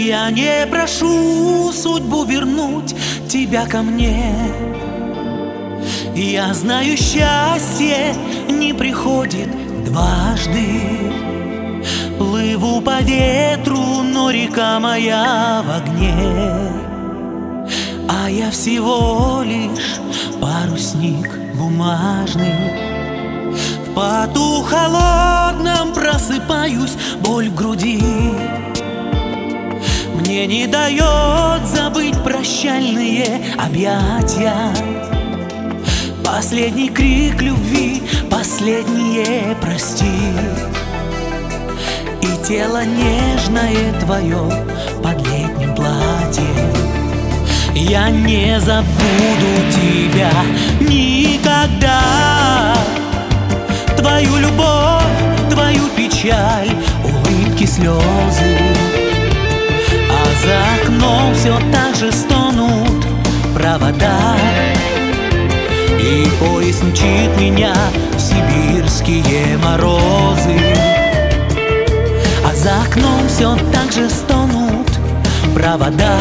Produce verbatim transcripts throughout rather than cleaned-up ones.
Я не прошу судьбу вернуть тебя ко мне. Я знаю, счастье не приходит дважды. Плыву по ветру, но река моя в огне. А я всего лишь парусник бумажный. В поту холодном просыпаюсь, боль в груди мне не дает забыть прощальные объятия. Последний крик любви, последнее прости. И тело нежное твое под летним платьем. Я не забуду тебя никогда. Твою любовь, твою печаль, улыбки, слезы. А за окном все так же стонут провода. И поезд мчит меня в сибирские морозы. А за окном все так же стонут провода.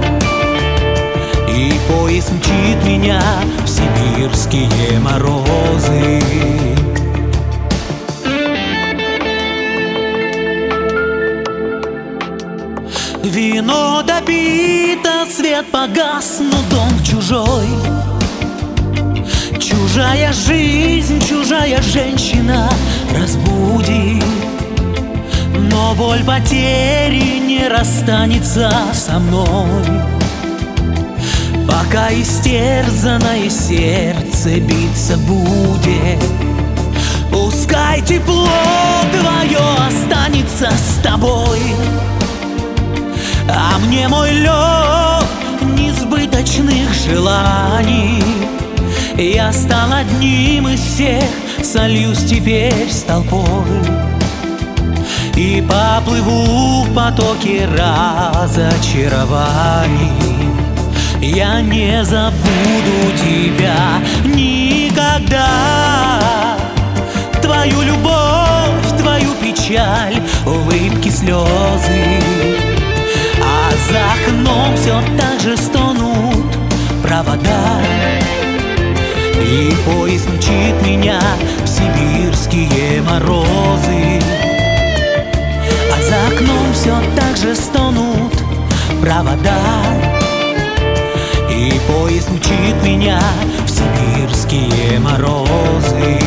И поезд мчит меня в сибирские морозы. Вино допито, свет погас, но дом чужой. Чужая жизнь, чужая женщина разбудит. Но боль потери не расстанется со мной, пока истерзанное сердце биться будет. Пускай тепло твое останется с тобой, а мне мой лед несбыточных желаний. Я стал одним из всех, сольюсь теперь с толпой и поплыву в потоке разочарований. Я не забуду тебя никогда. Твою любовь, твою печаль, улыбки, слезы. А за окном все так же стонут провода. И поезд мчит меня в сибирские морозы. А за окном все так же стонут провода. И поезд мчит меня в сибирские морозы.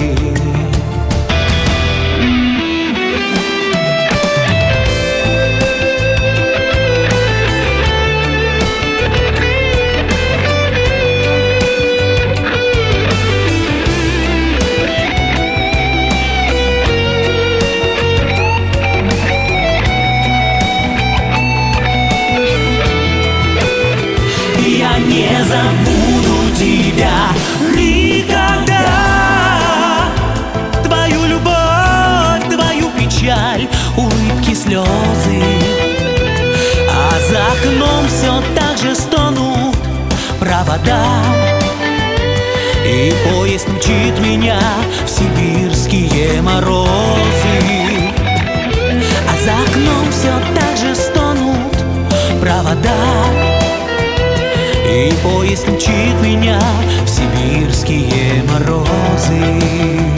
Не забуду тебя никогда. Твою любовь, твою печаль, улыбки, слезы. А за окном все так же стонут провода. И поезд мчит меня в сибирские морозы. А за окном все так же стонут провода. И поезд мчит меня в сибирские морозы.